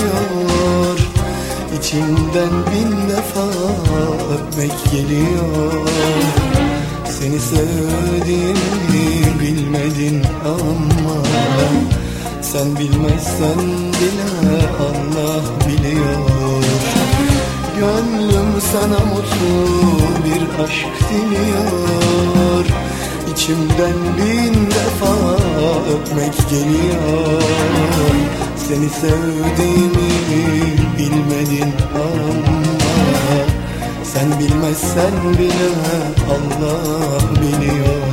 geliyor, İçimden bin defa öpmek geliyor. Seni sevdiğimi bilmedin ama sen bilmezsen bile Allah biliyor. Gönlüm sana mutlu bir aşk diliyor, İçimden bin defa öpmek geliyor. Seni sevdiğimi bilmedin ama sen bilmezsen bile Allah biliyor.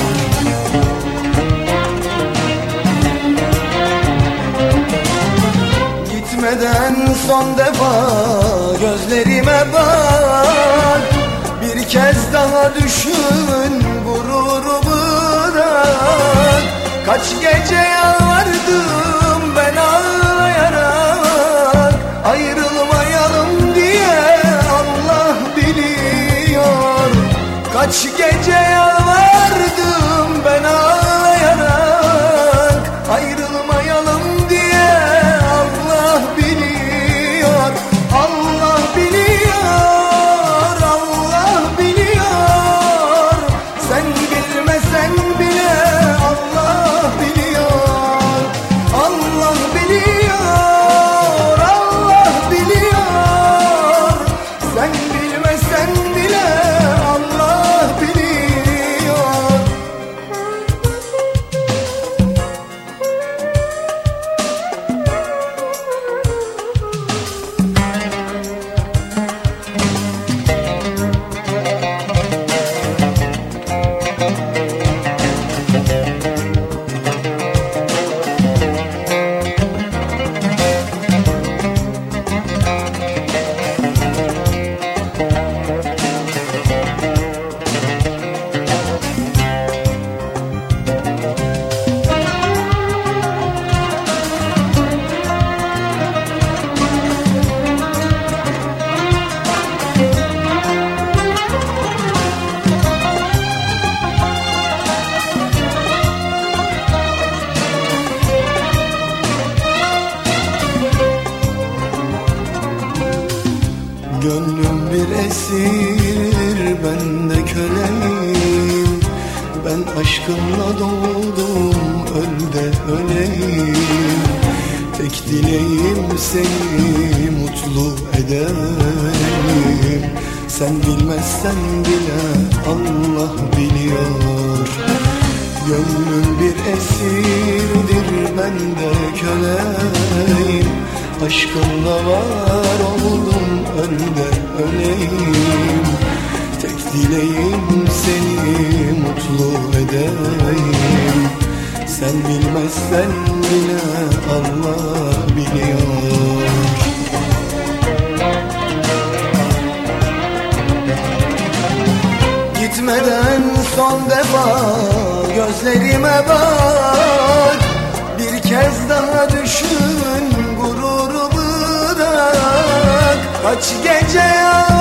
Gitmeden son defa gözlerime bak, bir kez daha düşün, gururu bırak. Kaç gece yalvardım ben ağlayarak, ayrılmayalım diye Allah biliyor. Kaç gece yalvardım ben ağlayarak, ayrılmayalım diye Allah biliyor. Allah biliyor, Allah biliyor. Sen bilmesen bile Allah biliyor. Allah biliyor, Allah biliyor. Sen bilmesen bile Allah biliyor. Gönlüm bir esir, ben de köleyim. Ben aşkımla doldum, öl de öleyim. Tek dileğim seni mutlu edeyim. Sen bilmezsen bile Allah biliyor. Gönlüm bir esirdir, ben de köleyim. Aşkınla var oldum, öl de öleyim. Tek dileğim seni mutlu edeyim. Sen bilmezsen bile Allah biliyor. Gitmeden son defa gözlerime bak, bir kez daha düşün, gururu bırak. Kaç gece